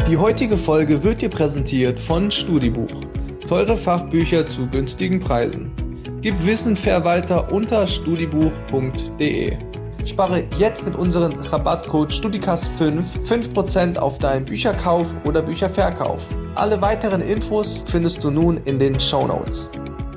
Die heutige Folge wird dir präsentiert von Studibuch. Teure Fachbücher zu günstigen Preisen. Gib Wissen fair weiter unter studibuch.de. Spare jetzt mit unserem Rabattcode STUDICAST5 5% auf deinen Bücherkauf oder Bücherverkauf. Alle weiteren Infos findest du nun in den Shownotes.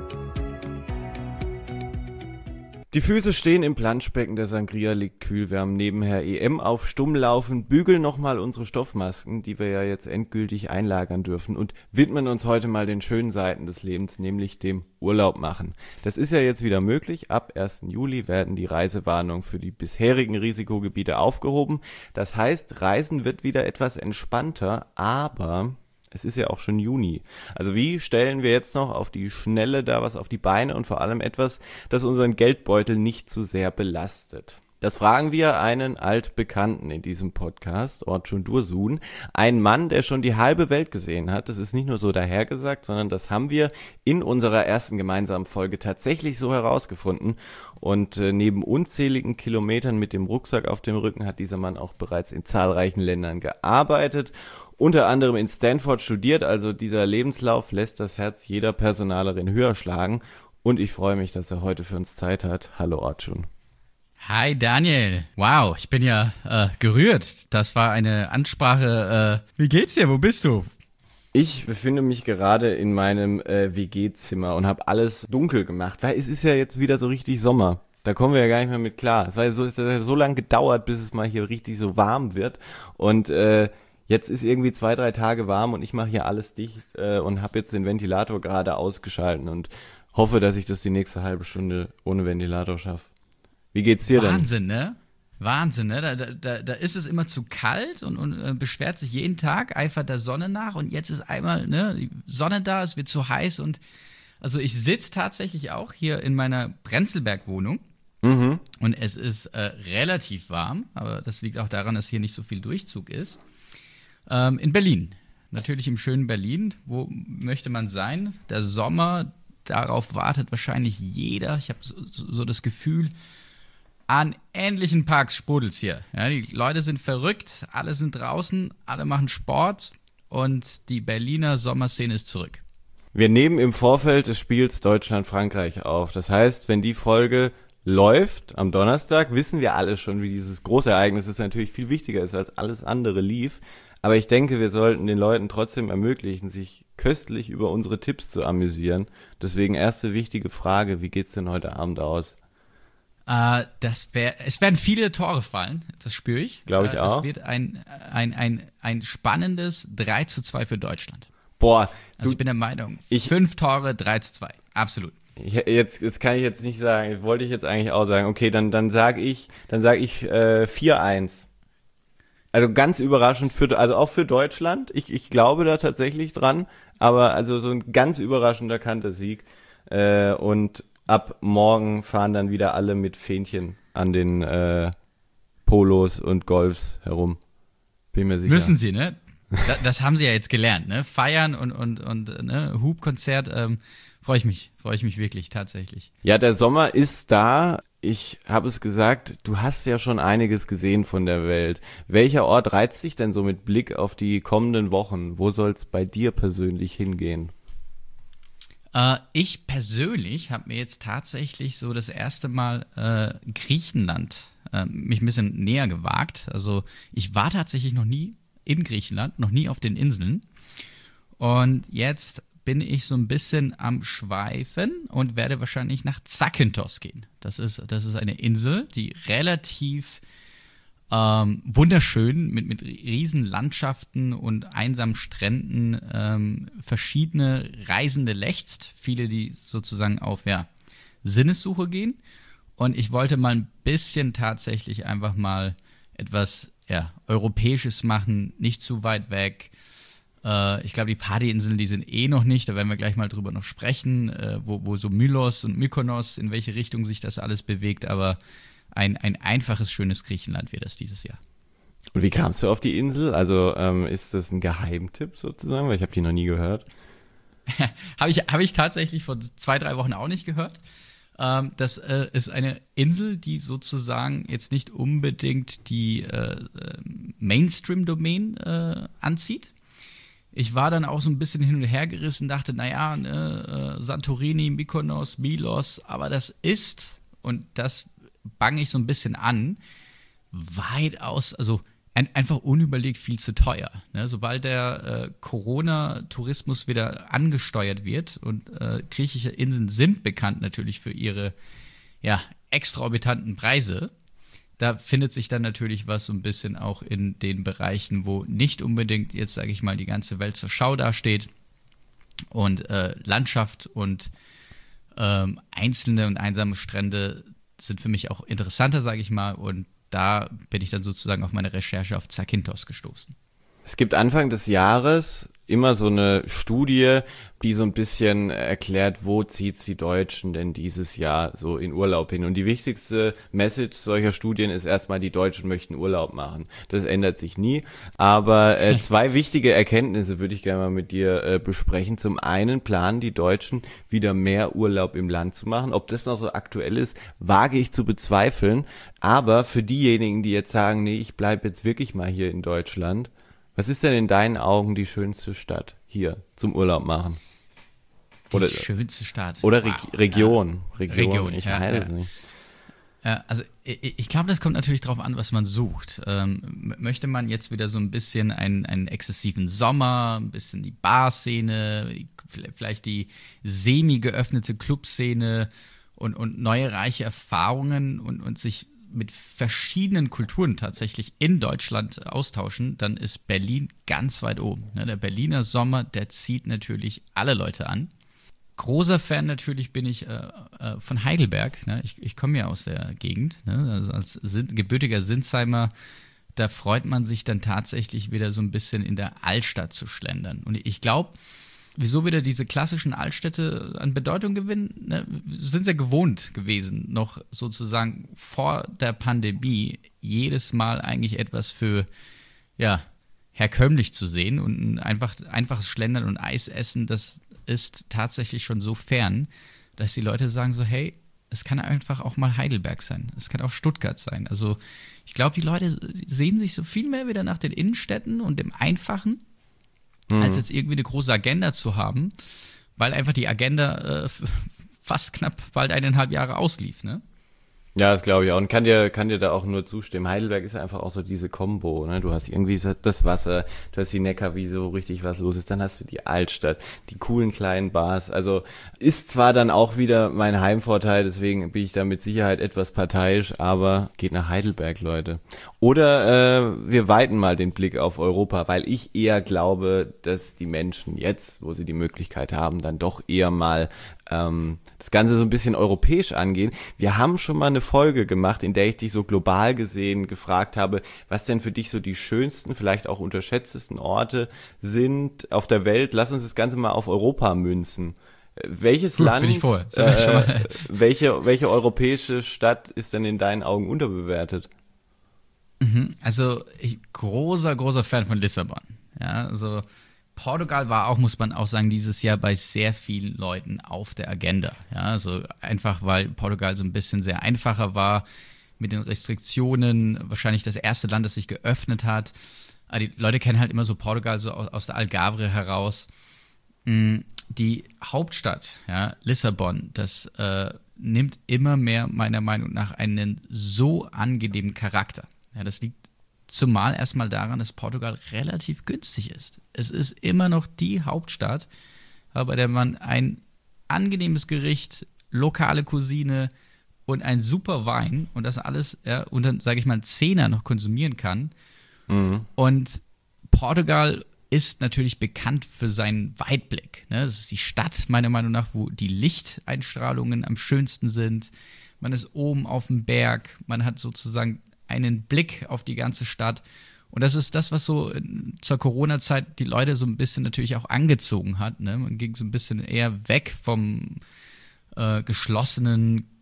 Die Füße stehen im Planschbecken, der Sangria liegt kühl, wir haben nebenher EM auf Stumm laufen, bügeln nochmal unsere Stoffmasken, die wir ja jetzt endgültig einlagern dürfen und widmen uns heute mal den schönen Seiten des Lebens, nämlich dem Urlaub machen. Das ist ja jetzt wieder möglich, ab 1. Juli werden die Reisewarnungen für die bisherigen Risikogebiete aufgehoben. Das heißt, Reisen wird wieder etwas entspannter, aber es ist ja auch schon Juni. Also wie stellen wir jetzt noch auf die Schnelle da was auf die Beine und vor allem etwas, das unseren Geldbeutel nicht zu sehr belastet? Das fragen wir einen Altbekannten in diesem Podcast, Orçun Dursun, ein Mann, der schon die halbe Welt gesehen hat. Das ist nicht nur so dahergesagt, sondern das haben wir in unserer ersten gemeinsamen Folge tatsächlich so herausgefunden. Und neben unzähligen Kilometern mit dem Rucksack auf dem Rücken hat dieser Mann auch bereits in zahlreichen Ländern gearbeitet. Unter anderem in Stanford studiert, also dieser Lebenslauf lässt das Herz jeder Personalerin höher schlagen. Und ich freue mich, dass er heute für uns Zeit hat. Hallo Orçun. Hi Daniel. Wow, ich bin ja gerührt. Das war eine Ansprache. Wie geht's dir? Wo bist du? Ich befinde mich gerade in meinem WG-Zimmer und habe alles dunkel gemacht, weil es ist ja jetzt wieder so richtig Sommer. Da kommen wir ja gar nicht mehr mit klar. Es hat so lange gedauert, bis es mal hier richtig so warm wird. Und jetzt ist irgendwie 2-3 Tage warm und ich mache hier alles dicht und habe jetzt den Ventilator gerade ausgeschalten und hoffe, dass ich das die nächste halbe Stunde ohne Ventilator schaffe. Wie geht's dir denn? Wahnsinn, ne? Da ist es immer zu kalt und beschwert sich jeden Tag, eifert der Sonne nach und jetzt ist einmal die Sonne da, es wird zu heiß und also ich sitze tatsächlich auch hier in meiner Prenzlberg-Wohnung und es ist relativ warm, aber das liegt auch daran, dass hier nicht so viel Durchzug ist. In Berlin, natürlich im schönen Berlin. Wo möchte man sein? Der Sommer, darauf wartet wahrscheinlich jeder. Ich habe so das Gefühl, an ähnlichen Parks sprudelt's hier. Ja, die Leute sind verrückt, alle sind draußen, alle machen Sport und die Berliner Sommerszene ist zurück. Wir nehmen im Vorfeld des Spiels Deutschland-Frankreich auf. Das heißt, wenn die Folge läuft am Donnerstag, wissen wir alle schon, wie dieses Großereignis, das natürlich viel wichtiger ist als alles andere, lief. Aber ich denke, wir sollten den Leuten trotzdem ermöglichen, sich köstlich über unsere Tipps zu amüsieren. Deswegen erste wichtige Frage, wie geht's denn heute Abend aus? Es werden viele Tore fallen, das spüre ich. Glaube ich auch. Es wird ein spannendes 3:2 für Deutschland. Boah. Also ich bin der Meinung, 5 Tore, 3:2, absolut. Jetzt kann ich jetzt nicht sagen, wollte ich jetzt eigentlich auch sagen. Okay, dann sag ich 4-1. Also ganz überraschend, also auch für Deutschland. Ich glaube da tatsächlich dran, aber also so ein ganz überraschender Kantersieg. Und ab morgen fahren dann wieder alle mit Fähnchen an den Polos und Golfs herum. Bin mir sicher. Müssen sie, ne? Das haben sie ja jetzt gelernt, ne? Feiern und ne? Hubkonzert, freue ich mich wirklich tatsächlich. Ja, der Sommer ist da. Ich habe es gesagt, du hast ja schon einiges gesehen von der Welt. Welcher Ort reizt dich denn so mit Blick auf die kommenden Wochen? Wo soll es bei dir persönlich hingehen? Ich persönlich habe mir jetzt tatsächlich so das erste Mal Griechenland mich ein bisschen näher gewagt. Also ich war tatsächlich noch nie in Griechenland, noch nie auf den Inseln. Und jetzt bin ich so ein bisschen am Schweifen und werde wahrscheinlich nach Zakynthos gehen. Das ist eine Insel, die relativ wunderschön mit riesen Landschaften und einsamen Stränden verschiedene Reisende lächzt. Viele, die sozusagen auf Sinnessuche gehen. Und ich wollte mal ein bisschen tatsächlich einfach mal etwas Europäisches machen, nicht zu weit weg. Ich glaube, die Partyinseln, die sind noch nicht, da werden wir gleich mal drüber noch sprechen, wo so Mylos und Mykonos, in welche Richtung sich das alles bewegt, aber ein einfaches, schönes Griechenland wird das dieses Jahr. Und wie kamst du auf die Insel? Also ist das ein Geheimtipp sozusagen, weil ich habe die noch nie gehört. Habe ich tatsächlich vor 2-3 Wochen auch nicht gehört. Das ist eine Insel, die sozusagen jetzt nicht unbedingt die Mainstream-Domain anzieht. ich war dann auch so ein bisschen hin und her gerissen, dachte, naja, Santorini, Mykonos, Milos, aber das ist, und das bange ich so ein bisschen an, weitaus, also einfach unüberlegt viel zu teuer. Ne? Sobald der Corona-Tourismus wieder angesteuert wird, und griechische Inseln sind bekannt natürlich für ihre exorbitanten Preise, da findet sich dann natürlich was so ein bisschen auch in den Bereichen, wo nicht unbedingt jetzt, sage ich mal, die ganze Welt zur Schau dasteht, und Landschaft und einzelne und einsame Strände sind für mich auch interessanter, sage ich mal, und da bin ich dann sozusagen auf meine Recherche auf Zakynthos gestoßen. Es gibt Anfang des Jahres immer so eine Studie, die so ein bisschen erklärt, wo zieht's die Deutschen denn dieses Jahr so in Urlaub hin. Und die wichtigste Message solcher Studien ist erstmal, die Deutschen möchten Urlaub machen. Das ändert sich nie. Aber 2 wichtige Erkenntnisse würde ich gerne mal mit dir besprechen. Zum einen planen die Deutschen wieder mehr Urlaub im Land zu machen. Ob das noch so aktuell ist, wage ich zu bezweifeln. Aber für diejenigen, die jetzt sagen, nee, ich bleibe jetzt wirklich mal hier in Deutschland, was ist denn in deinen Augen die schönste Stadt hier zum Urlaub machen? Die schönste Stadt. Oder wow. Region, ich weiß es nicht. Also ich glaube, das kommt natürlich darauf an, was man sucht. Möchte man jetzt wieder so ein bisschen einen exzessiven Sommer, ein bisschen die Barszene, vielleicht die semi-geöffnete Clubszene und neue reiche Erfahrungen und sich mit verschiedenen Kulturen tatsächlich in Deutschland austauschen, dann ist Berlin ganz weit oben. Der Berliner Sommer, der zieht natürlich alle Leute an. Großer Fan natürlich bin ich von Heidelberg. Ich komme ja aus der Gegend. Also als gebürtiger Sinsheimer, da freut man sich dann tatsächlich wieder so ein bisschen in der Altstadt zu schlendern. Und ich glaube, wieso wieder diese klassischen Altstädte an Bedeutung gewinnen, sind sie gewohnt gewesen, noch sozusagen vor der Pandemie jedes Mal eigentlich etwas für, herkömmlich zu sehen, und ein einfaches Schlendern und Eis essen, das ist tatsächlich schon so fern, dass die Leute sagen so, hey, es kann einfach auch mal Heidelberg sein, es kann auch Stuttgart sein. Also ich glaube, die Leute sehen sich so viel mehr wieder nach den Innenstädten und dem Einfachen, als jetzt irgendwie eine große Agenda zu haben, weil einfach die Agenda fast knapp bald 1,5 Jahre auslief, ne? Ja, das glaube ich auch. Und kann dir da auch nur zustimmen. Heidelberg ist einfach auch so diese Kombo, ne? Du hast irgendwie so das Wasser, du hast die Neckarwiese, wo richtig was los ist, dann hast du die Altstadt, die coolen kleinen Bars. Also ist zwar dann auch wieder mein Heimvorteil, deswegen bin ich da mit Sicherheit etwas parteiisch, aber geht nach Heidelberg, Leute. Oder wir weiten mal den Blick auf Europa, weil ich eher glaube, dass die Menschen jetzt, wo sie die Möglichkeit haben, dann doch eher mal das Ganze so ein bisschen europäisch angehen. Wir haben schon mal eine Folge gemacht, in der ich dich so global gesehen gefragt habe, was denn für dich so die schönsten, vielleicht auch unterschätztesten Orte sind auf der Welt. Lass uns das Ganze mal auf Europa münzen. Welches Land, bin ich vor. welche europäische Stadt ist denn in deinen Augen unterbewertet? Also großer Fan von Lissabon. Ja, also Portugal war auch, muss man auch sagen, dieses Jahr bei sehr vielen Leuten auf der Agenda. Ja, also einfach, weil Portugal so ein bisschen sehr einfacher war mit den Restriktionen. Wahrscheinlich das erste Land, das sich geöffnet hat. Aber die Leute kennen halt immer so Portugal so aus der Algarve heraus. Die Hauptstadt, ja, Lissabon, das nimmt immer mehr meiner Meinung nach einen so angenehmen Charakter. Ja, das liegt zumal erstmal daran, dass Portugal relativ günstig ist. Es ist immer noch die Hauptstadt, bei der man ein angenehmes Gericht, lokale Cuisine und ein super Wein und das alles unter, sage ich mal, 10er noch konsumieren kann. Mhm. Und Portugal ist natürlich bekannt für seinen Weitblick. Ne? Das ist die Stadt, meiner Meinung nach, wo die Lichteinstrahlungen am schönsten sind. Man ist oben auf dem Berg, man hat sozusagen einen Blick auf die ganze Stadt. Und das ist das, was so zur Corona-Zeit die Leute so ein bisschen natürlich auch angezogen hat. Ne? Man ging so ein bisschen eher weg vom geschlossenen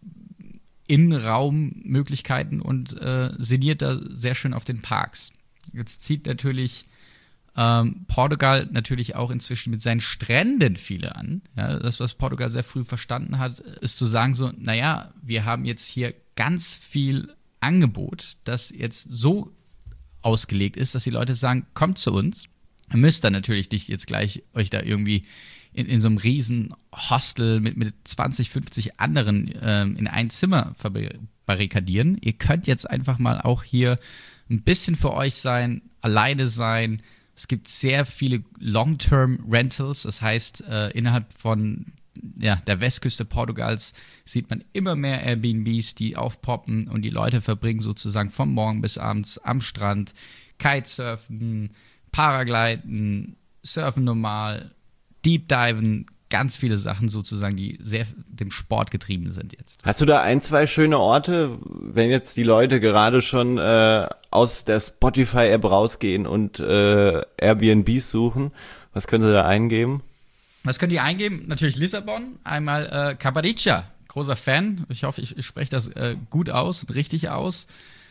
Innenraummöglichkeiten und sinniert da sehr schön auf den Parks. Jetzt zieht natürlich Portugal natürlich auch inzwischen mit seinen Stränden viele an. Ja, das, was Portugal sehr früh verstanden hat, ist zu sagen so, naja, wir haben jetzt hier ganz viel Angebot, das jetzt so ausgelegt ist, dass die Leute sagen, kommt zu uns, Ihr müsst dann natürlich nicht jetzt gleich euch da irgendwie in so einem riesen Hostel mit 20, 50 anderen in ein Zimmer verbarrikadieren. Ihr könnt jetzt einfach mal auch hier ein bisschen für euch sein, alleine sein. Es gibt sehr viele Long-Term-Rentals, das heißt, innerhalb von der Westküste Portugals sieht man immer mehr Airbnbs, die aufpoppen und die Leute verbringen sozusagen vom Morgen bis abends am Strand, Kitesurfen, Paragliden, Surfen normal, Deep Diven, ganz viele Sachen sozusagen, die sehr dem Sport getrieben sind jetzt. Hast du da 1, 2 schöne Orte, wenn jetzt die Leute gerade schon aus der Spotify-App rausgehen und Airbnbs suchen? Was können sie da eingeben? Was könnt ihr eingeben? Natürlich Lissabon, einmal Caparica, großer Fan. Ich hoffe, ich spreche das gut aus und richtig aus.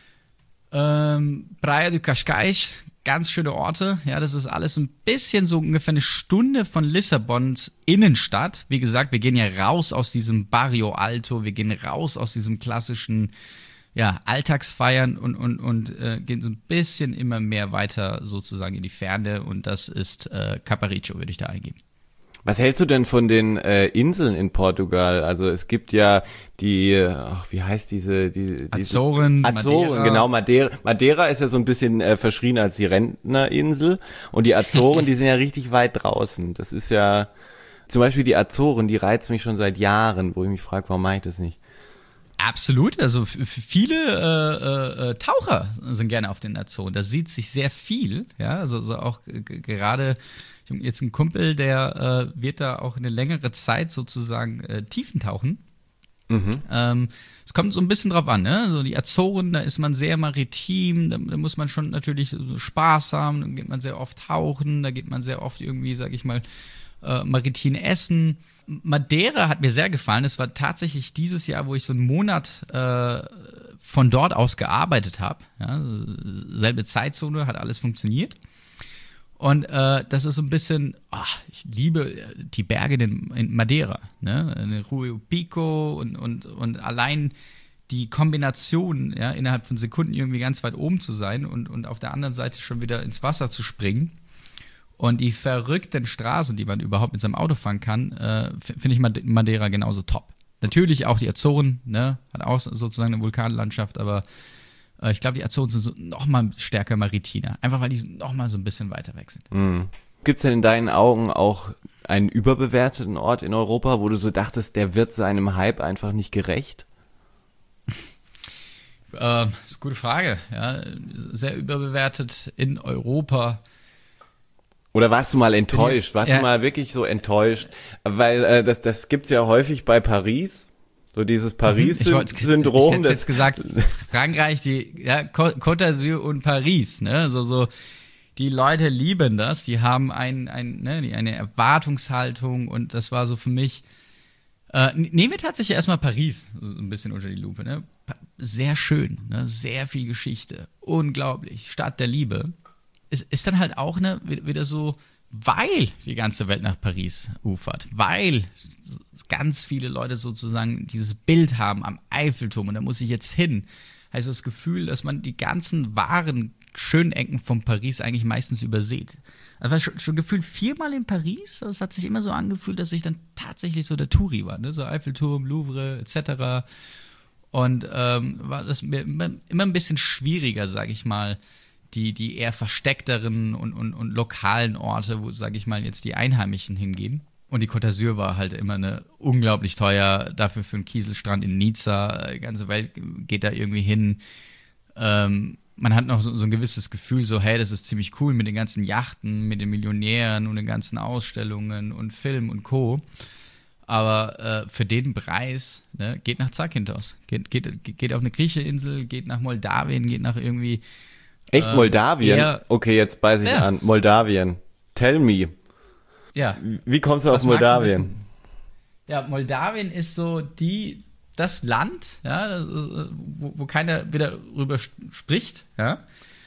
Praia de Cascais, ganz schöne Orte. Ja, das ist alles ein bisschen so ungefähr eine Stunde von Lissabons Innenstadt. Wie gesagt, wir gehen ja raus aus diesem Barrio Alto, wir gehen raus aus diesem klassischen Alltagsfeiern und gehen so ein bisschen immer mehr weiter sozusagen in die Ferne und das ist Caparica, würde ich da eingeben. Was hältst du denn von den Inseln in Portugal? Also es gibt ja die, wie heißt diese Azoren, Madeira. Genau, Madeira. Madeira ist ja so ein bisschen verschrien als die Rentnerinsel und die Azoren, die sind ja richtig weit draußen. Das ist ja, zum Beispiel die Azoren, die reizen mich schon seit Jahren, wo ich mich frage, warum mache ich das nicht? Absolut, also viele Taucher sind gerne auf den Azoren. Da sieht sich sehr viel, ja, also so auch gerade jetzt ein Kumpel, der wird da auch eine längere Zeit sozusagen tiefentauchen. Es kommt so ein bisschen drauf an, ne? So die Azoren, da ist man sehr maritim, da muss man schon natürlich so Spaß haben, dann geht man sehr oft tauchen, da geht man sehr oft irgendwie, sag ich mal, maritim essen. Madeira hat mir sehr gefallen. Es war tatsächlich dieses Jahr, wo ich so einen Monat von dort aus gearbeitet habe. Ja, selbe Zeitzone, hat alles funktioniert. Und das ist so ein bisschen, ich liebe die Berge in Madeira, ne? Rio Pico und allein die Kombination, ja, innerhalb von Sekunden irgendwie ganz weit oben zu sein und auf der anderen Seite schon wieder ins Wasser zu springen. Und die verrückten Straßen, die man überhaupt mit seinem Auto fahren kann, finde ich Madeira genauso top. Natürlich auch die Azoren, ne? Hat auch sozusagen eine Vulkanlandschaft, aber ich glaube, die Azoren sind so noch mal stärker maritiner. Einfach, weil die noch mal so ein bisschen weiter weg sind. Mhm. Gibt es denn in deinen Augen auch einen überbewerteten Ort in Europa, wo du so dachtest, der wird seinem Hype einfach nicht gerecht? Das ist eine gute Frage. Ja, sehr überbewertet in Europa. Oder warst du mal enttäuscht? Warst du mal wirklich so enttäuscht? Weil das gibt's ja häufig bei Paris. So dieses Paris-Syndrom. Ich hätte jetzt gesagt, Frankreich, Côte d'Azur und Paris, ne? So, die Leute lieben das, die haben eine Erwartungshaltung und das war so für mich, nehmen wir tatsächlich erstmal Paris so ein bisschen unter die Lupe, ne? Sehr schön, ne? Sehr viel Geschichte, unglaublich, Stadt der Liebe. Es ist dann halt auch wieder so, weil die ganze Welt nach Paris ufert, weil ganz viele Leute sozusagen dieses Bild haben am Eiffelturm und da muss ich jetzt hin. Also das Gefühl, dass man die ganzen wahren schönen Ecken von Paris eigentlich meistens übersieht. Also war schon gefühlt 4-mal in Paris, das hat sich immer so angefühlt, dass ich dann tatsächlich so der Touri war, ne? So Eiffelturm, Louvre etc. Und war das mir immer ein bisschen schwieriger, sag ich mal, die eher versteckteren und lokalen Orte, wo, sage ich mal, jetzt die Einheimischen hingehen. Und die Côte d'Azur war halt immer unglaublich teuer, dafür für einen Kieselstrand in Nizza. Die ganze Welt geht da irgendwie hin. Man hat noch so ein gewisses Gefühl, so, hey, das ist ziemlich cool mit den ganzen Yachten, mit den Millionären und den ganzen Ausstellungen und Film und Co. Aber für den Preis, ne, geht nach Zakynthos. Geht auf eine griechische Insel, geht nach Moldawien, geht nach irgendwie. Echt, Moldawien? Okay, jetzt beiß ich an. Moldawien. Tell me. Ja. Wie kommst du auf Moldawien? Ja, Moldawien ist so das Land, ja, wo keiner wieder drüber spricht, ja.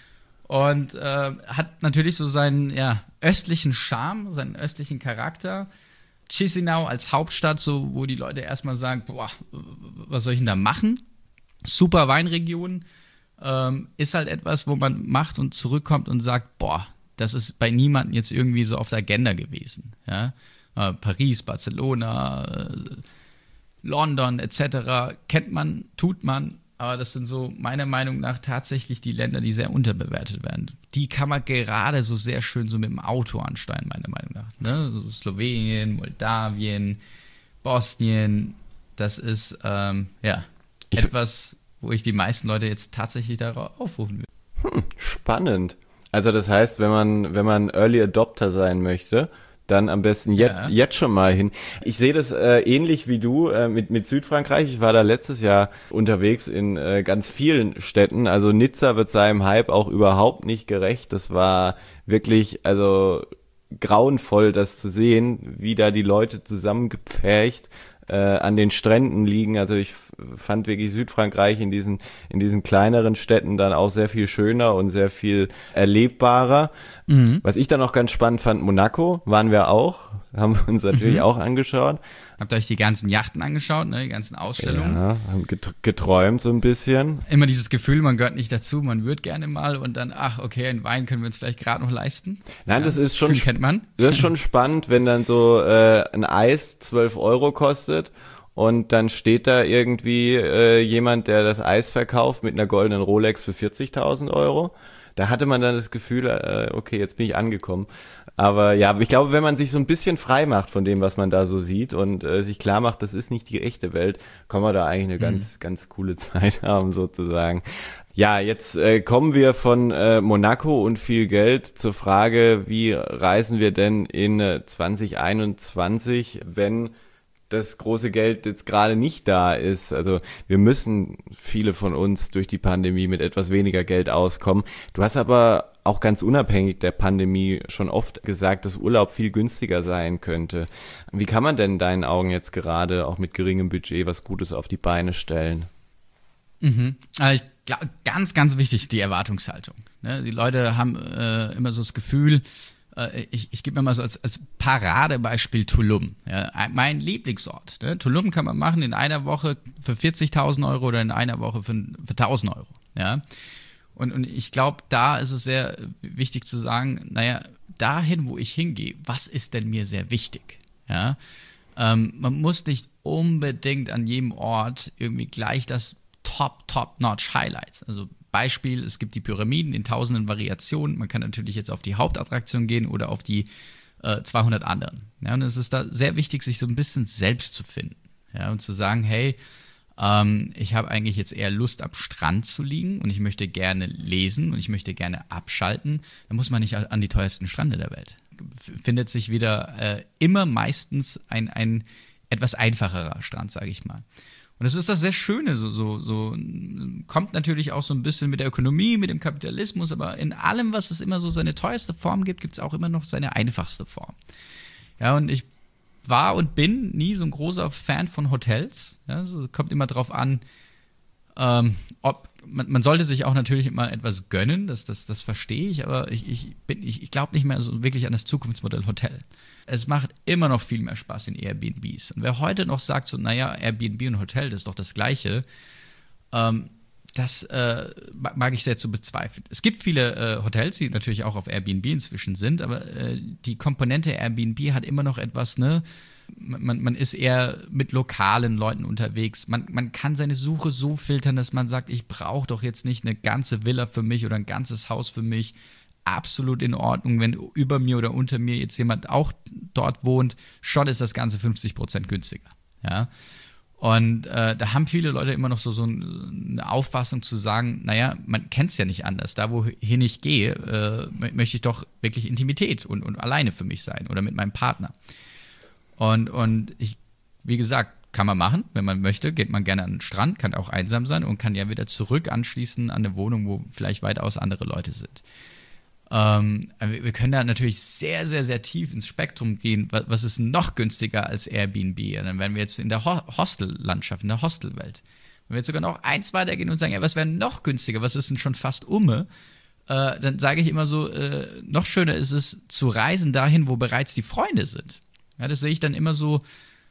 Und hat natürlich so seinen östlichen Charme, seinen östlichen Charakter. Chisinau als Hauptstadt, so wo die Leute erstmal sagen, boah, was soll ich denn da machen? Super Weinregion. Ist halt etwas, wo man macht und zurückkommt und sagt, boah, das ist bei niemandem jetzt irgendwie so auf der Agenda gewesen. Ja? Paris, Barcelona, London etc. kennt man, tut man, aber das sind so meiner Meinung nach tatsächlich die Länder, die sehr unterbewertet werden. Die kann man gerade so sehr schön so mit dem Auto ansteuern, meiner Meinung nach. Ne? So Slowenien, Moldawien, Bosnien, das ist etwas, wo ich die meisten Leute jetzt tatsächlich darauf aufrufen will. Spannend. Also das heißt, wenn man Early Adopter sein möchte, dann am besten jetzt schon mal hin. Ich sehe das ähnlich wie du mit Südfrankreich. Ich war da letztes Jahr unterwegs in ganz vielen Städten. Also Nizza wird seinem Hype auch überhaupt nicht gerecht. Das war wirklich grauenvoll, das zu sehen, wie da die Leute zusammengepfercht an den Stränden liegen. Also ich fand wirklich Südfrankreich in diesen kleineren Städten dann auch sehr viel schöner und sehr viel erlebbarer. Mhm. Was ich dann auch ganz spannend fand, Monaco waren wir auch, haben wir uns natürlich auch angeschaut. Habt ihr euch die ganzen Yachten angeschaut, ne, die ganzen Ausstellungen? Ja, haben geträumt so ein bisschen. Immer dieses Gefühl, man gehört nicht dazu, man würde gerne mal und dann, ach okay, einen Wein können wir uns vielleicht gerade noch leisten. Nein, ja, das ist schon, kennt man. Das ist schon spannend, wenn dann so ein Eis 12 Euro kostet und dann steht da irgendwie jemand, der das Eis verkauft mit einer goldenen Rolex für 40.000 Euro. Da hatte man dann das Gefühl, okay, jetzt bin ich angekommen. Aber ja, ich glaube, wenn man sich so ein bisschen frei macht von dem, was man da so sieht und sich klar macht, das ist nicht die echte Welt, kann man da eigentlich eine ganz, ganz coole Zeit haben sozusagen. Ja, jetzt kommen wir von Monaco und viel Geld zur Frage, wie reisen wir denn in 2021, wenn das große Geld jetzt gerade nicht da ist. Also wir müssen, viele von uns, durch die Pandemie mit etwas weniger Geld auskommen. Du hast aber auch ganz unabhängig der Pandemie schon oft gesagt, dass Urlaub viel günstiger sein könnte. Wie kann man denn in deinen Augen jetzt gerade auch mit geringem Budget was Gutes auf die Beine stellen? Also ich glaube, ganz, ganz wichtig, die Erwartungshaltung. Ne? Die Leute haben immer so das Gefühl, ich gebe mir mal so als Paradebeispiel Tulum. Ja, mein Lieblingsort. Ne? Tulum kann man machen in einer Woche für 40.000 Euro oder in einer Woche für 1.000 Euro. Ja? Und ich glaube, da ist es sehr wichtig zu sagen, naja, dahin, wo ich hingehe, was ist denn mir sehr wichtig? Ja? Man muss nicht unbedingt an jedem Ort irgendwie gleich das Top-Notch-Highlights. Also Beispiel, es gibt die Pyramiden in tausenden Variationen. Man kann natürlich jetzt auf die Hauptattraktion gehen oder auf die 200 anderen. Ja, und es ist da sehr wichtig, sich so ein bisschen selbst zu finden. Ja, und zu sagen, hey, ich habe eigentlich jetzt eher Lust, am Strand zu liegen und ich möchte gerne lesen und ich möchte gerne abschalten. Da muss man nicht an die teuersten Strände der Welt. Findet sich wieder immer meistens ein etwas einfacherer Strand, sage ich mal. Und das ist das sehr Schöne, so kommt natürlich auch so ein bisschen mit der Ökonomie, mit dem Kapitalismus, aber in allem, was es immer so seine teuerste Form gibt, gibt es auch immer noch seine einfachste Form. Ja, und ich war und bin nie so ein großer Fan von Hotels. Ja, also kommt immer drauf an, ob man sollte sich auch natürlich immer etwas gönnen, das verstehe ich, aber ich glaube nicht mehr so wirklich an das Zukunftsmodell Hotel. Es macht immer noch viel mehr Spaß in Airbnbs. Und wer heute noch sagt, so, naja, Airbnb und Hotel, das ist doch das Gleiche, das mag ich sehr zu bezweifeln. Es gibt viele Hotels, die natürlich auch auf Airbnb inzwischen sind, aber die Komponente Airbnb hat immer noch etwas, ne? Man ist eher mit lokalen Leuten unterwegs. Man kann seine Suche so filtern, dass man sagt, ich brauche doch jetzt nicht eine ganze Villa für mich oder ein ganzes Haus für mich. Absolut in Ordnung, wenn über mir oder unter mir jetzt jemand auch dort wohnt, schon ist das Ganze 50% günstiger. Ja? Und da haben viele Leute immer noch so eine Auffassung zu sagen, naja, man kennt es ja nicht anders. Da, wohin ich gehe, möchte ich doch wirklich Intimität und alleine für mich sein oder mit meinem Partner. Und ich, wie gesagt, kann man machen, wenn man möchte, geht man gerne an den Strand, kann auch einsam sein und kann ja wieder zurück anschließen an eine Wohnung, wo vielleicht weitaus andere Leute sind. Wir können da natürlich sehr, sehr, sehr tief ins Spektrum gehen. Was ist noch günstiger als Airbnb? Und dann wären wir jetzt in der Hostellandschaft, in der Hostelwelt. Wenn wir jetzt sogar noch eins weitergehen und sagen, ja, was wäre noch günstiger? Was ist denn schon fast dann sage ich immer so, noch schöner ist es, zu reisen dahin, wo bereits die Freunde sind. Ja, das sehe ich dann immer so,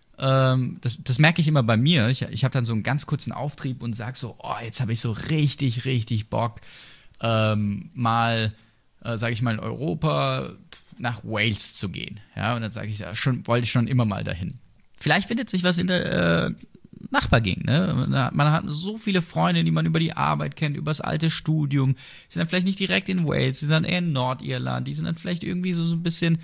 das merke ich immer bei mir. Ich habe dann so einen ganz kurzen Auftrieb und sage so, oh, jetzt habe ich so richtig, richtig Bock, mal sage ich mal, in Europa nach Wales zu gehen. Ja, und dann sage ich, wollte ich schon immer mal dahin. Vielleicht findet sich was in der Nachbargegend. Ne? Man hat so viele Freunde, die man über die Arbeit kennt, über das alte Studium. Die sind dann vielleicht nicht direkt in Wales, die sind dann eher in Nordirland, die sind dann vielleicht irgendwie so ein bisschen,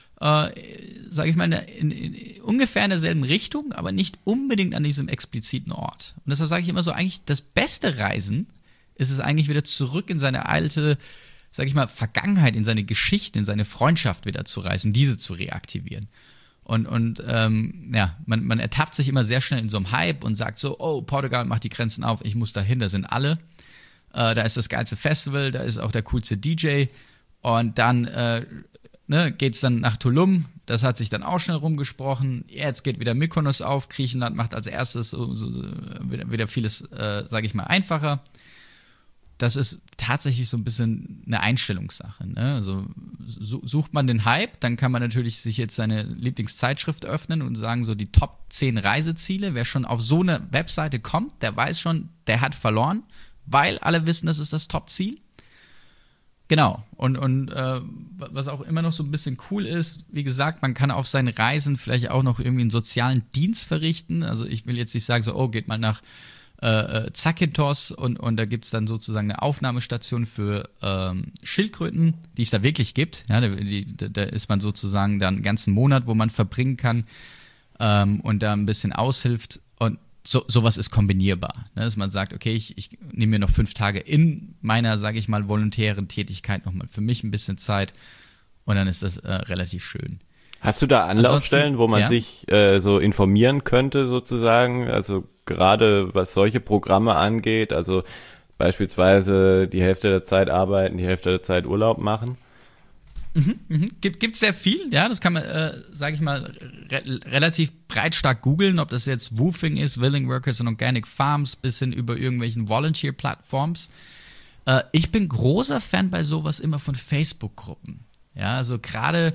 sage ich mal, in ungefähr in derselben Richtung, aber nicht unbedingt an diesem expliziten Ort. Und deshalb sage ich immer so, eigentlich das beste Reisen ist es eigentlich wieder zurück in seine alte, sage ich mal, Vergangenheit, in seine Geschichte, in seine Freundschaft wieder zu reisen, diese zu reaktivieren. Und man ertappt sich immer sehr schnell in so einem Hype und sagt so, oh, Portugal macht die Grenzen auf, ich muss dahin, da sind alle. Da ist das geilste Festival, da ist auch der coolste DJ. Und dann geht es dann nach Tulum, das hat sich dann auch schnell rumgesprochen. Jetzt geht wieder Mykonos auf, Griechenland macht als erstes wieder vieles, sage ich mal, einfacher. Das ist tatsächlich so ein bisschen eine Einstellungssache. Ne? Also sucht man den Hype, dann kann man natürlich sich jetzt seine Lieblingszeitschrift öffnen und sagen, so die Top 10 Reiseziele. Wer schon auf so eine Webseite kommt, der weiß schon, der hat verloren, weil alle wissen, das ist das Top-Ziel. Genau. Und was auch immer noch so ein bisschen cool ist, wie gesagt, man kann auf seinen Reisen vielleicht auch noch irgendwie einen sozialen Dienst verrichten. Also ich will jetzt nicht sagen, so, oh, geht mal nach Zakynthos und da gibt es dann sozusagen eine Aufnahmestation für Schildkröten, die es da wirklich gibt. Ja, da ist man sozusagen dann einen ganzen Monat, wo man verbringen kann und da ein bisschen aushilft. Und sowas ist kombinierbar. Ne? Dass man sagt, okay, ich nehme mir noch 5 Tage in meiner, sage ich mal, volontären Tätigkeit nochmal für mich ein bisschen Zeit und dann ist das relativ schön. Hast du da Anlaufstellen, wo man sich so informieren könnte sozusagen? Also gerade was solche Programme angeht, also beispielsweise die Hälfte der Zeit arbeiten, die Hälfte der Zeit Urlaub machen? Gibt sehr viel, ja, das kann man, sage ich mal, relativ breit stark googeln, ob das jetzt Woofing ist, Willing Workers and Organic Farms, bis hin über irgendwelchen Volunteer-Plattforms. Ich bin großer Fan bei sowas immer von Facebook-Gruppen. Ja, also gerade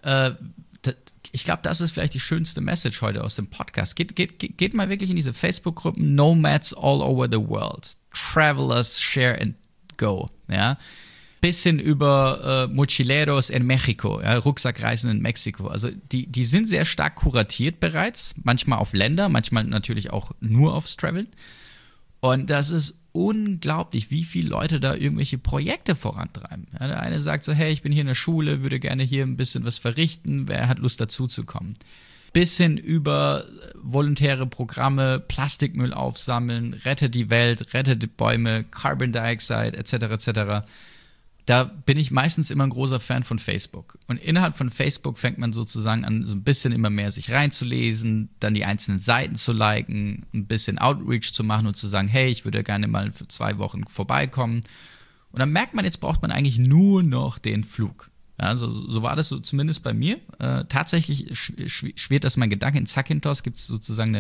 ich glaube, das ist vielleicht die schönste Message heute aus dem Podcast. Geht mal wirklich in diese Facebook-Gruppen Nomads all over the world. Travelers, share and go. Ja? Bis hin über Mochileros en Mexico, ja? Rucksackreisen in Mexiko. Also die sind sehr stark kuratiert bereits. Manchmal auf Länder, manchmal natürlich auch nur aufs Traveln. Und das ist unglaublich, wie viele Leute da irgendwelche Projekte vorantreiben. Ja, der eine sagt so, hey, ich bin hier in der Schule, würde gerne hier ein bisschen was verrichten, wer hat Lust dazu zu kommen? Bis hin über volontäre Programme, Plastikmüll aufsammeln, rettet die Welt, rettet die Bäume, Carbon Dioxide, etc., etc. Da bin ich meistens immer ein großer Fan von Facebook. Und innerhalb von Facebook fängt man sozusagen an, so ein bisschen immer mehr sich reinzulesen, dann die einzelnen Seiten zu liken, ein bisschen Outreach zu machen und zu sagen, hey, ich würde gerne mal für 2 Wochen vorbeikommen. Und dann merkt man, jetzt braucht man eigentlich nur noch den Flug. Ja, so war das so zumindest bei mir. Tatsächlich schwirrt das mein Gedanke. In Zakynthos gibt es sozusagen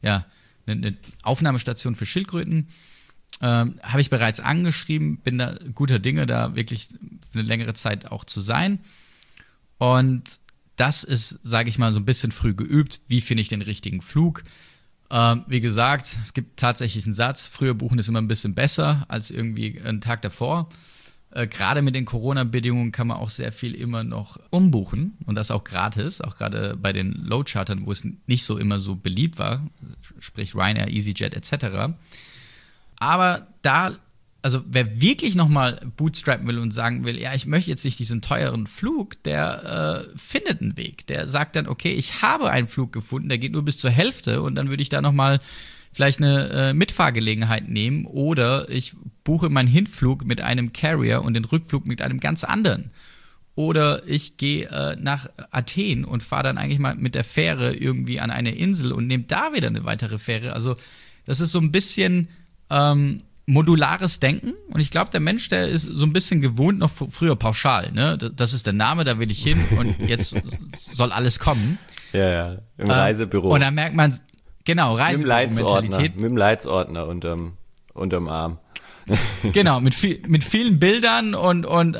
eine Aufnahmestation für Schildkröten. Habe ich bereits angeschrieben, bin da guter Dinge, da wirklich für eine längere Zeit auch zu sein. Und das ist, sage ich mal, so ein bisschen früh geübt. Wie finde ich den richtigen Flug? Wie gesagt, es gibt tatsächlich einen Satz, früher buchen ist immer ein bisschen besser als irgendwie einen Tag davor. Gerade mit den Corona-Bedingungen kann man auch sehr viel immer noch umbuchen und das auch gratis, auch gerade bei den Low-Chartern, wo es nicht so immer so beliebt war, sprich Ryanair, EasyJet etc., aber also wer wirklich nochmal bootstrappen will und sagen will, ja, ich möchte jetzt nicht diesen teuren Flug, der findet einen Weg. Der sagt dann, okay, ich habe einen Flug gefunden, der geht nur bis zur Hälfte und dann würde ich da nochmal vielleicht eine Mitfahrgelegenheit nehmen oder ich buche meinen Hinflug mit einem Carrier und den Rückflug mit einem ganz anderen. Oder ich gehe nach Athen und fahre dann eigentlich mal mit der Fähre irgendwie an eine Insel und nehme da wieder eine weitere Fähre. Also das ist so ein bisschen modulares Denken und ich glaube, der Mensch, der ist so ein bisschen gewohnt noch früher pauschal, ne? Das ist der Name, da will ich hin und jetzt soll alles kommen. Ja, im Reisebüro. Und dann merkt man, genau, Reisebüro-Mentalität. Mit dem Leitsordner unterm Arm. Genau, mit vielen Bildern und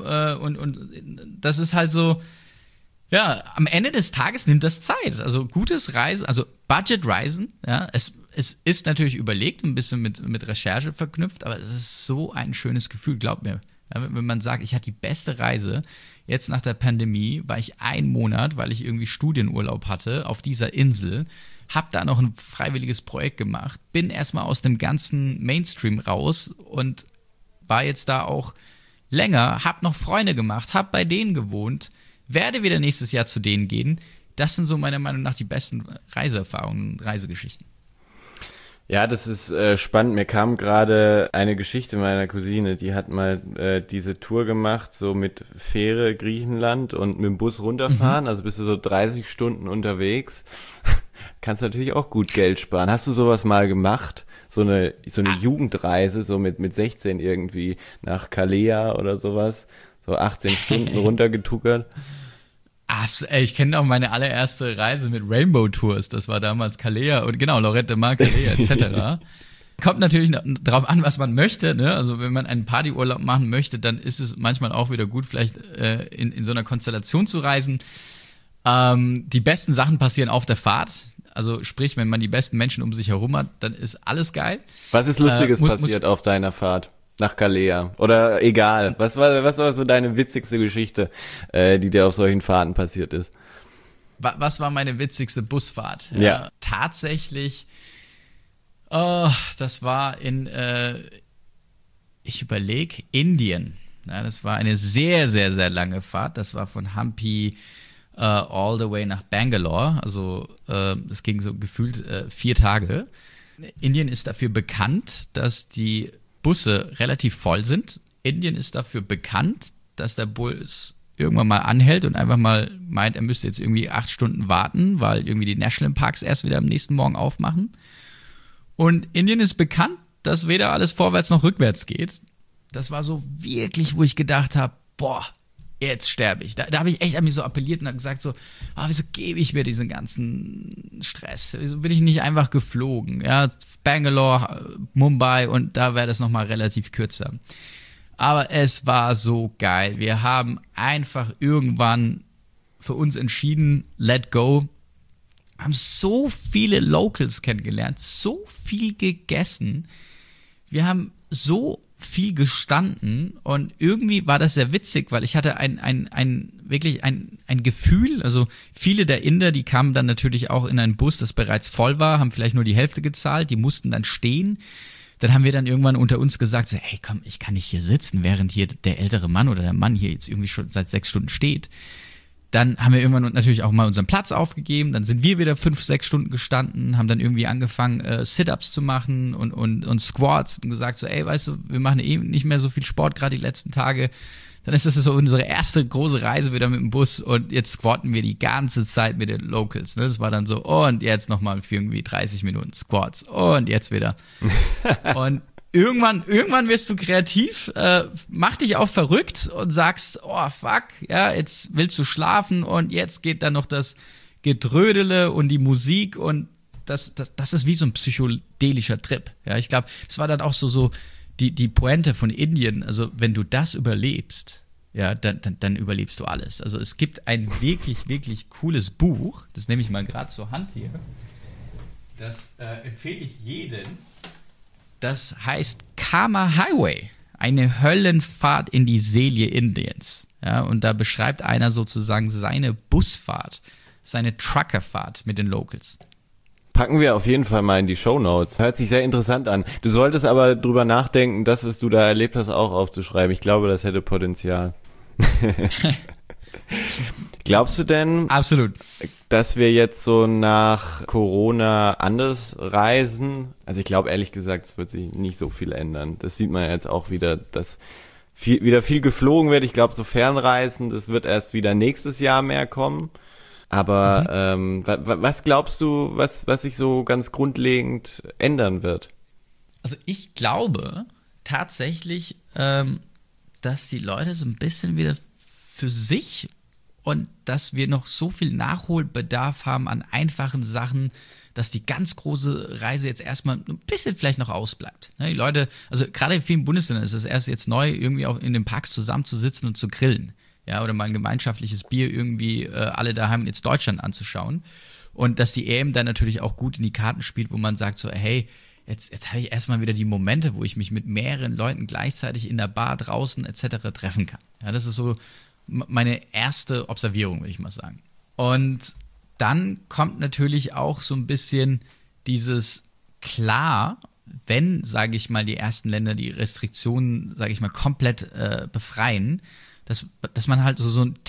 das ist halt so, ja, am Ende des Tages nimmt das Zeit. Also gutes Reisen, also Budget-Reisen, ja, es ist natürlich überlegt, ein bisschen mit Recherche verknüpft, aber es ist so ein schönes Gefühl, glaub mir. Ja, wenn man sagt, ich hatte die beste Reise, jetzt nach der Pandemie war ich 1 Monat, weil ich irgendwie Studienurlaub hatte, auf dieser Insel, habe da noch ein freiwilliges Projekt gemacht, bin erstmal aus dem ganzen Mainstream raus und war jetzt da auch länger, habe noch Freunde gemacht, habe bei denen gewohnt, werde wieder nächstes Jahr zu denen gehen. Das sind so meiner Meinung nach die besten Reiseerfahrungen, Reisegeschichten. Ja, das ist spannend. Mir kam gerade eine Geschichte meiner Cousine, die hat mal diese Tour gemacht, so mit Fähre Griechenland und mit dem Bus runterfahren, also bist du so 30 Stunden unterwegs. Kannst natürlich auch gut Geld sparen. Hast du sowas mal gemacht? So eine Jugendreise, so mit 16 irgendwie nach Calais oder sowas, so 18 Stunden runtergetuckert? Ich kenne auch meine allererste Reise mit Rainbow Tours. Das war damals Calais und genau, Lorette de Mar, Calais etc. Kommt natürlich darauf an, was man möchte. Ne? Also wenn man einen Partyurlaub machen möchte, dann ist es manchmal auch wieder gut, vielleicht in so einer Konstellation zu reisen. Die besten Sachen passieren auf der Fahrt. Also sprich, wenn man die besten Menschen um sich herum hat, dann ist alles geil. Was ist Lustiges passiert auf deiner Fahrt nach Calais? Oder egal, was war so deine witzigste Geschichte, die dir auf solchen Fahrten passiert ist? Was war meine witzigste Busfahrt? Ja. Tatsächlich, das war ich überlege, Indien. Ja, das war eine sehr, sehr, sehr lange Fahrt. Das war von Hampi all the way nach Bangalore. Also es ging so gefühlt 4 Tage. Indien ist dafür bekannt, dass die Busse relativ voll sind. Indien ist dafür bekannt, dass der Bus irgendwann mal anhält und einfach mal meint, er müsste jetzt irgendwie 8 Stunden warten, weil irgendwie die Nationalparks erst wieder am nächsten Morgen aufmachen. Und Indien ist bekannt, dass weder alles vorwärts noch rückwärts geht. Das war so wirklich, wo ich gedacht habe, boah, jetzt sterbe ich. Da habe ich echt an mich so appelliert und gesagt so, wieso gebe ich mir diesen ganzen Stress? Wieso bin ich nicht einfach geflogen? Ja, Bangalore, Mumbai und da wäre das nochmal relativ kürzer. Aber es war so geil. Wir haben einfach irgendwann für uns entschieden, let go. Haben so viele Locals kennengelernt, so viel gegessen. Wir haben so viel gestanden und irgendwie war das sehr witzig, weil ich hatte wirklich ein Gefühl, also viele der Inder, die kamen dann natürlich auch in einen Bus, das bereits voll war, haben vielleicht nur die Hälfte gezahlt, die mussten dann stehen. Dann haben wir dann irgendwann unter uns gesagt, so, hey komm, ich kann nicht hier sitzen, während hier der ältere Mann oder der Mann hier jetzt irgendwie schon seit 6 Stunden steht. Dann haben wir irgendwann natürlich auch mal unseren Platz aufgegeben, dann sind wir wieder 5, 6 Stunden gestanden, haben dann irgendwie angefangen Sit-Ups zu machen und Squats und gesagt so, ey, weißt du, wir machen eben nicht mehr so viel Sport, gerade die letzten Tage. Dann ist das so unsere erste große Reise wieder mit dem Bus und jetzt squatten wir die ganze Zeit mit den Locals. Ne? Das war dann so, und jetzt nochmal für irgendwie 30 Minuten Squats und jetzt wieder. Und Irgendwann wirst du kreativ, mach dich auch verrückt und sagst, oh fuck, ja, jetzt willst du schlafen und jetzt geht dann noch das Gedrödele und die Musik und das ist wie so ein psychedelischer Trip. Ja, ich glaube, das war dann auch so die Pointe von Indien. Also wenn du das überlebst, ja, dann überlebst du alles. Also es gibt ein wirklich, wirklich cooles Buch, das nehme ich mal gerade zur Hand hier. Das empfehle ich jedem. Das heißt Karma Highway, eine Höllenfahrt in die Seele Indiens. Ja, und da beschreibt einer sozusagen seine Busfahrt, seine Truckerfahrt mit den Locals. Packen wir auf jeden Fall mal in die Shownotes. Hört sich sehr interessant an. Du solltest aber drüber nachdenken, das, was du da erlebt hast, auch aufzuschreiben. Ich glaube, das hätte Potenzial. Glaubst du denn, absolut, dass wir jetzt so nach Corona anders reisen? Also ich glaube ehrlich gesagt, es wird sich nicht so viel ändern. Das sieht man jetzt auch wieder, dass wieder viel geflogen wird. Ich glaube, so Fernreisen, das wird erst wieder nächstes Jahr mehr kommen. Aber was glaubst du, was sich so ganz grundlegend ändern wird? Also ich glaube tatsächlich, dass die Leute so ein bisschen wieder für sich und dass wir noch so viel Nachholbedarf haben an einfachen Sachen, dass die ganz große Reise jetzt erstmal ein bisschen vielleicht noch ausbleibt. Die Leute, also gerade in vielen Bundesländern ist es erst jetzt neu, irgendwie auch in den Parks zusammenzusitzen und zu grillen. Ja, oder mal ein gemeinschaftliches Bier irgendwie alle daheim jetzt Deutschland anzuschauen. Und dass die EM dann natürlich auch gut in die Karten spielt, wo man sagt so, hey, jetzt habe ich erstmal wieder die Momente, wo ich mich mit mehreren Leuten gleichzeitig in der Bar draußen etc. treffen kann. Ja, das ist so meine erste Observierung, würde ich mal sagen. Und dann kommt natürlich auch so ein bisschen dieses klar, wenn, sage ich mal, die ersten Länder die Restriktionen, sage ich mal, komplett befreien, dass man halt so einen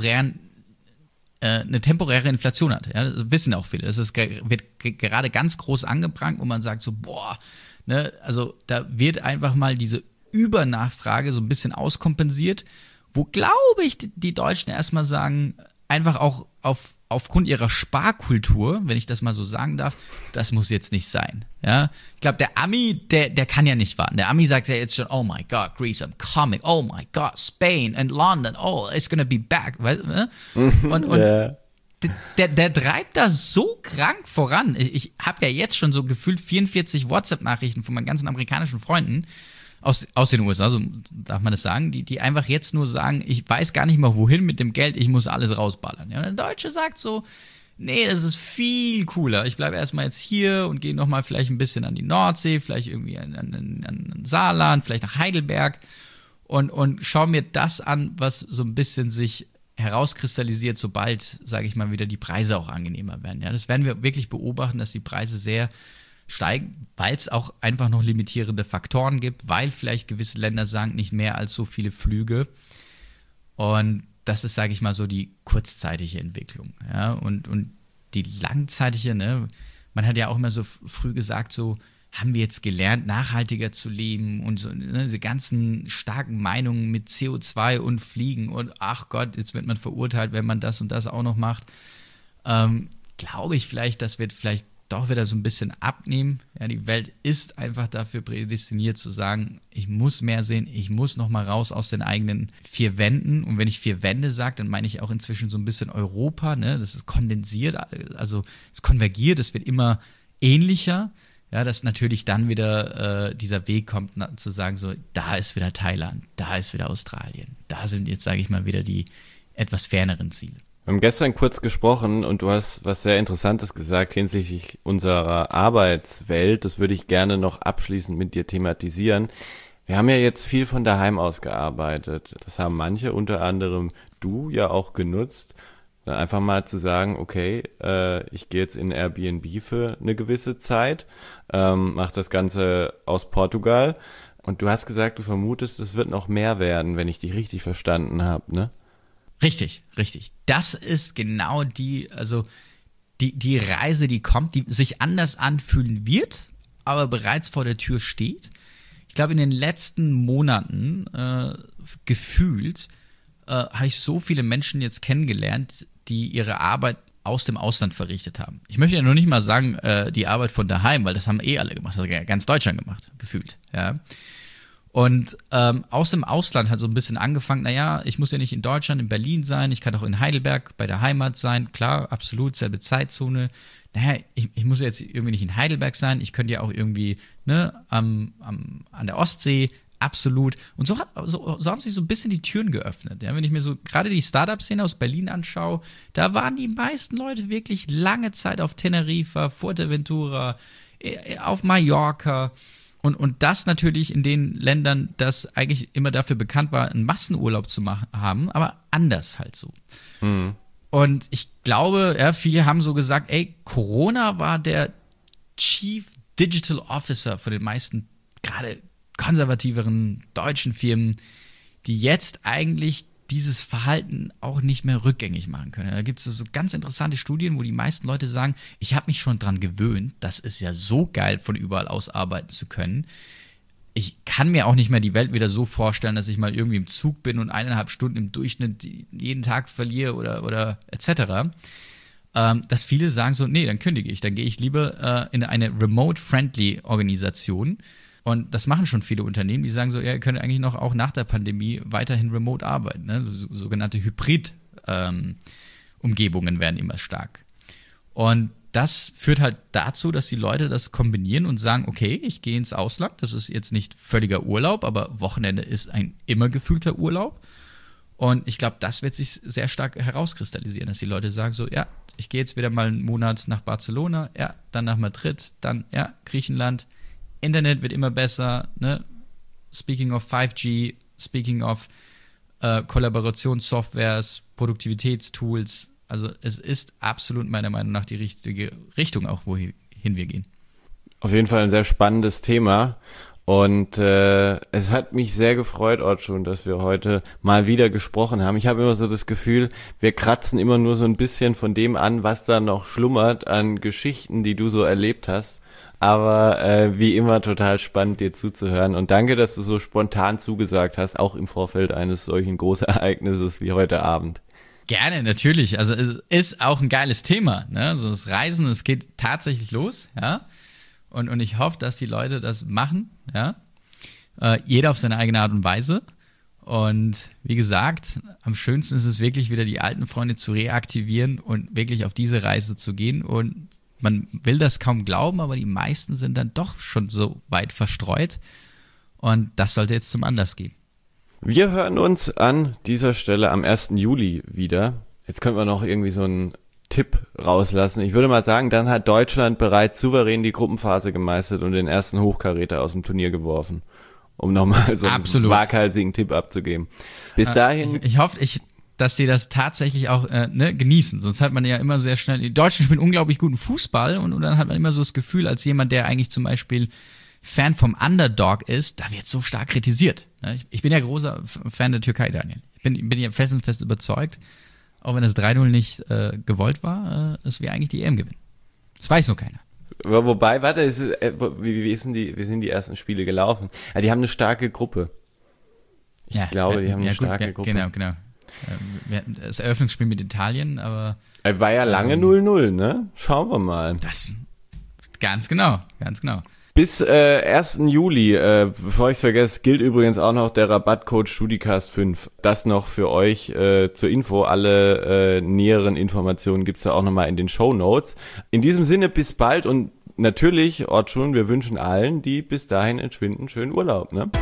eine temporäre Inflation hat. Ja? Das wissen auch viele. Wird gerade ganz groß angeprangert, wo man sagt so, boah, ne, also da wird einfach mal diese Übernachfrage so ein bisschen auskompensiert, wo, glaube ich, die Deutschen erstmal sagen, einfach auch aufgrund ihrer Sparkultur, wenn ich das mal so sagen darf, das muss jetzt nicht sein. Ja? Ich glaube, der Ami, der kann ja nicht warten. Der Ami sagt ja jetzt schon, oh my God, Greece, I'm coming. Oh my God, Spain and London, oh, it's gonna be back. Weißt, ne? Und yeah. Der treibt das so krank voran. Ich habe ja jetzt schon so gefühlt 44 WhatsApp-Nachrichten von meinen ganzen amerikanischen Freunden aus den USA, so darf man das sagen, die einfach jetzt nur sagen, ich weiß gar nicht mal wohin mit dem Geld, ich muss alles rausballern. Ja, und der Deutsche sagt so, nee, das ist viel cooler. Ich bleibe erstmal jetzt hier und gehe nochmal vielleicht ein bisschen an die Nordsee, vielleicht irgendwie an Saarland, vielleicht nach Heidelberg und schaue mir das an, was so ein bisschen sich herauskristallisiert, sobald, sage ich mal, wieder die Preise auch angenehmer werden. Ja, das werden wir wirklich beobachten, dass die Preise sehr steigen, weil es auch einfach noch limitierende Faktoren gibt, weil vielleicht gewisse Länder sagen, nicht mehr als so viele Flüge. Und das ist, sage ich mal, so die kurzzeitige Entwicklung. Ja? Und die langzeitige, ne? Man hat ja auch immer so früh gesagt, so haben wir jetzt gelernt, nachhaltiger zu leben und so, ne? Diese ganzen starken Meinungen mit CO2 und Fliegen und ach Gott, jetzt wird man verurteilt, wenn man das und das auch noch macht. Glaube ich vielleicht, das wird vielleicht doch wieder so ein bisschen abnehmen. Ja, die Welt ist einfach dafür prädestiniert zu sagen, ich muss mehr sehen, ich muss noch mal raus aus den eigenen vier Wänden. Und wenn ich vier Wände sage, dann meine ich auch inzwischen so ein bisschen Europa. Ne? Das ist kondensiert, also es konvergiert, es wird immer ähnlicher. Ja, dass natürlich dann wieder dieser Weg kommt, zu sagen, so, da ist wieder Thailand, da ist wieder Australien. Da sind jetzt, sage ich mal, wieder die etwas ferneren Ziele. Wir haben gestern kurz gesprochen und du hast was sehr Interessantes gesagt hinsichtlich unserer Arbeitswelt. Das würde ich gerne noch abschließend mit dir thematisieren. Wir haben ja jetzt viel von daheim aus gearbeitet. Das haben manche, unter anderem du, ja auch genutzt, dann einfach mal zu sagen, okay, ich gehe jetzt in Airbnb für eine gewisse Zeit, mache das Ganze aus Portugal. Und du hast gesagt, du vermutest, es wird noch mehr werden, wenn ich dich richtig verstanden habe, ne? Richtig. Das ist genau die Reise, die kommt, die sich anders anfühlen wird, aber bereits vor der Tür steht. Ich glaube, in den letzten Monaten gefühlt habe ich so viele Menschen jetzt kennengelernt, die ihre Arbeit aus dem Ausland verrichtet haben. Ich möchte ja noch nicht mal sagen, die Arbeit von daheim, weil das haben alle gemacht, das hat ganz Deutschland gemacht, gefühlt, ja. Und aus dem Ausland hat so ein bisschen angefangen, naja, ich muss ja nicht in Deutschland, in Berlin sein, ich kann auch in Heidelberg bei der Heimat sein, klar, absolut, selbe Zeitzone. Naja, ich muss ja jetzt irgendwie nicht in Heidelberg sein, ich könnte ja auch irgendwie an der Ostsee, absolut. Und so haben sich so ein bisschen die Türen geöffnet. Ja? Wenn ich mir so gerade die Startup-Szene aus Berlin anschaue, da waren die meisten Leute wirklich lange Zeit auf Teneriffa, Fuerteventura, auf Mallorca. Und das natürlich in den Ländern, das eigentlich immer dafür bekannt war, einen Massenurlaub zu haben, aber anders halt so. Mhm. Und ich glaube, ja, viele haben so gesagt, ey, Corona war der Chief Digital Officer von den meisten, gerade konservativeren deutschen Firmen, die jetzt eigentlich dieses Verhalten auch nicht mehr rückgängig machen können. Da gibt es so ganz interessante Studien, wo die meisten Leute sagen, ich habe mich schon dran gewöhnt, das ist ja so geil, von überall aus arbeiten zu können. Ich kann mir auch nicht mehr die Welt wieder so vorstellen, dass ich mal irgendwie im Zug bin und 1,5 Stunden im Durchschnitt jeden Tag verliere oder etc. Dass viele sagen so, nee, dann kündige ich, dann gehe ich lieber in eine remote-friendly Organisation. Und das machen schon viele Unternehmen, die sagen so, ja, ihr könnt eigentlich noch auch nach der Pandemie weiterhin remote arbeiten. Ne? Sogenannte Hybrid-Umgebungen werden immer stark. Und das führt halt dazu, dass die Leute das kombinieren und sagen, okay, ich gehe ins Ausland, das ist jetzt nicht völliger Urlaub, aber Wochenende ist ein immer gefühlter Urlaub. Und ich glaube, das wird sich sehr stark herauskristallisieren, dass die Leute sagen so, ja, ich gehe jetzt wieder mal einen Monat nach Barcelona, ja, dann nach Madrid, dann, ja, Griechenland, Internet wird immer besser, ne? Speaking of 5G, speaking of Kollaborationssoftwares, Produktivitätstools. Also es ist absolut meiner Meinung nach die richtige Richtung auch, wohin wir gehen. Auf jeden Fall ein sehr spannendes Thema. Und es hat mich sehr gefreut, Orçun, dass wir heute mal wieder gesprochen haben. Ich habe immer so das Gefühl, wir kratzen immer nur so ein bisschen von dem an, was da noch schlummert an Geschichten, die du so erlebt hast. Aber wie immer total spannend, dir zuzuhören. Und danke, dass du so spontan zugesagt hast, auch im Vorfeld eines solchen Großereignisses wie heute Abend. Gerne, natürlich. Also es ist auch ein geiles Thema, ne? Also das Reisen, es geht tatsächlich los, ja. Und ich hoffe, dass die Leute das machen, ja. Jeder auf seine eigene Art und Weise. Und wie gesagt, am schönsten ist es wirklich wieder, die alten Freunde zu reaktivieren und wirklich auf diese Reise zu gehen. Und man will das kaum glauben, aber die meisten sind dann doch schon so weit verstreut. Und das sollte jetzt zum Anlass gehen. Wir hören uns an dieser Stelle am 1. Juli wieder. Jetzt können wir noch irgendwie so einen Tipp rauslassen. Ich würde mal sagen, dann hat Deutschland bereits souverän die Gruppenphase gemeistert und den ersten Hochkaräter aus dem Turnier geworfen. Um nochmal so einen waghalsigen Tipp abzugeben. Bis dahin. Ich hoffe, dass die das tatsächlich auch genießen. Sonst hat man ja immer sehr schnell, die Deutschen spielen unglaublich guten Fußball und dann hat man immer so das Gefühl, als jemand, der eigentlich zum Beispiel Fan vom Underdog ist, da wird so stark kritisiert. Ich bin ja großer Fan der Türkei, Daniel. Ich bin ja felsenfest überzeugt, auch wenn das 3-0 nicht gewollt war, dass wir eigentlich die EM gewinnen. Das weiß nur keiner. Wobei, warte, wie sind die ersten Spiele gelaufen? Ja, die haben eine starke Gruppe. Ich glaube, die haben eine starke Gruppe. Genau. Wir hatten das Eröffnungsspiel mit Italien, aber war ja lange 0-0, ne? Schauen wir mal. Das ganz genau. Bis 1. Juli, bevor ich es vergesse, gilt übrigens auch noch der Rabattcode StudiCast5. Das noch für euch zur Info. Alle näheren Informationen gibt's ja auch nochmal in den Shownotes. In diesem Sinne, bis bald und natürlich, Orçun, wir wünschen allen, die bis dahin entschwinden, schönen Urlaub, ne?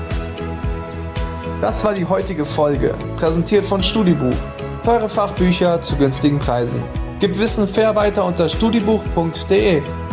Das war die heutige Folge, präsentiert von Studibuch. Teure Fachbücher zu günstigen Preisen. Gib Wissen fair weiter unter studibuch.de.